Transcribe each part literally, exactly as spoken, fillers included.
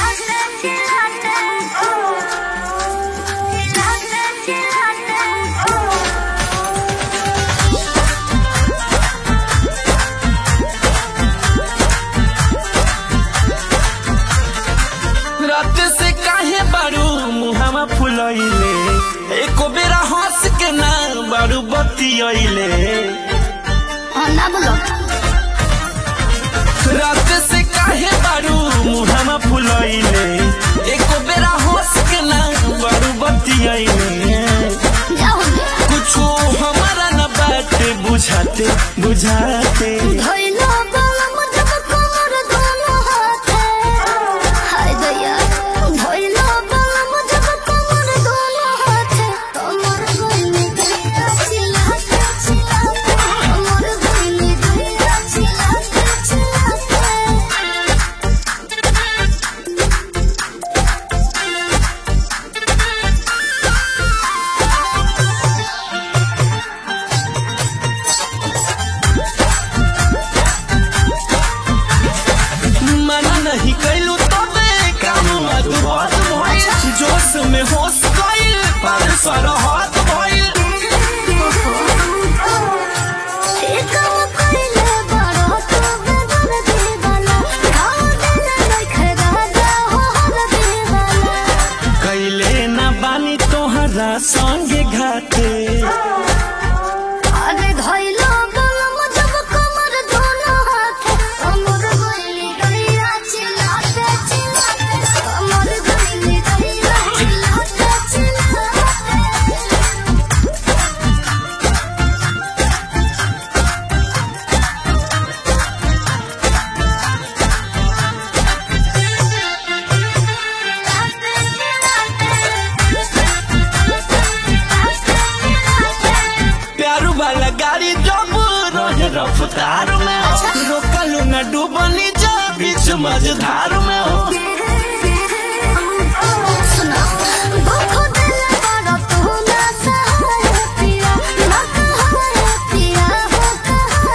रात से काहे बारू मुहावा फुलैले एको बेरा हंस के ना बारू बतियैले ना बोलो। रात से काहे बारू मुहावा फुलैले एको बेरा हंस के ना बारू बतियैले कुछो हमारा ना बात बुझाते बुझाते नहीं कैलू तबे काम अधूर भइल जोश में होश गइल पर सरहद भइल कैले ना बानी तोहरा संगे घाटे गाड़ी जब रहे रफ्तार में रोकलू न डूबनी जा बीच मझधार में हो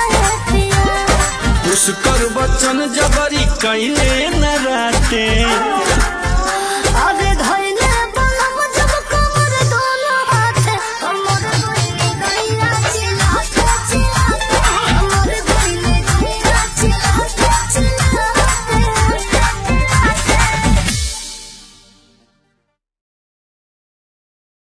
पुष्कर बचन जबरी कैले न रहते।